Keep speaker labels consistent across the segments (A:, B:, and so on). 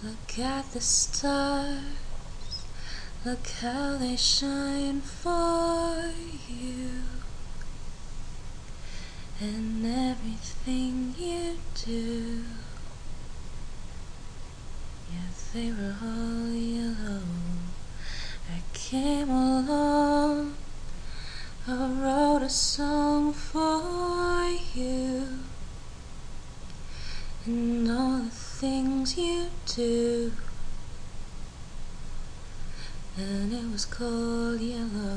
A: Look at the stars, look how they shine for you, and everything you do. Yes, they were all yellow. I came along, I wrote a song for you, and all the things you do, and it was called Yellow.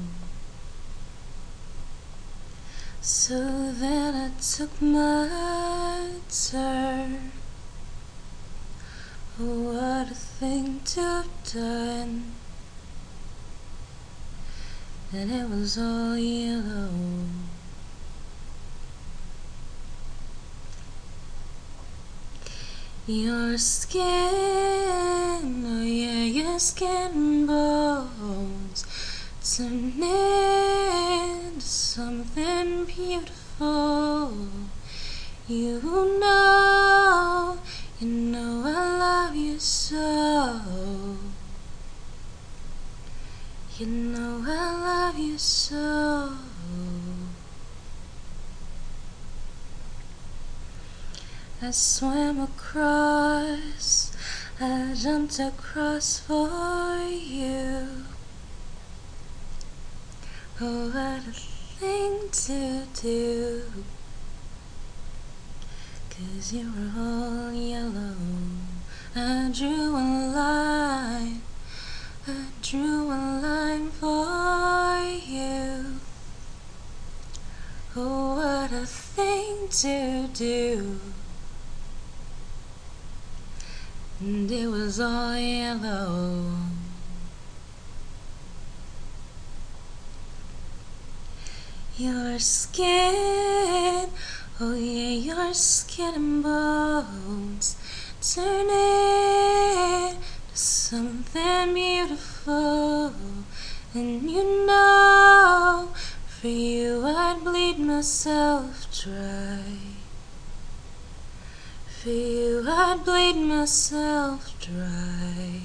A: So then I took my turn. Oh, what a thing to have done. And it was all yellow. Your skin, oh yeah, your skin and bones turn into something beautiful. You know I love you so. You know I love you so. I swam across, I jumped across for you. Oh, what a thing to do, 'cause you were all yellow. I drew a line, I drew a line for you. Oh, what a thing to do, and it was all yellow. Your skin, oh yeah, your skin and bones turn into something beautiful. And you know, for you I'd bleed myself dry. For you I'd bleed myself dry.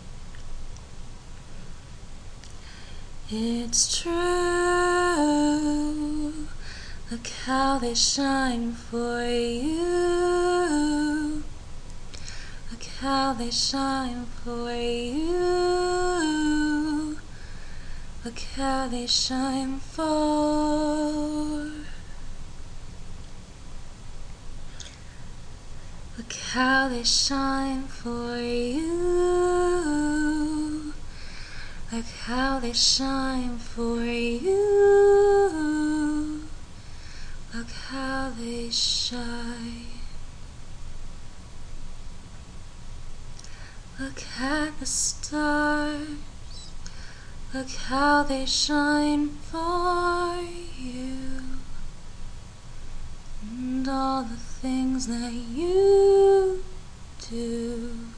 A: It's true, look how they shine for you. Look how they shine for you. Look how they shine for. Look how they shine for you. Look how they shine for you. Look how they shine. Look at the stars, look how they shine for you, and all the things that you do.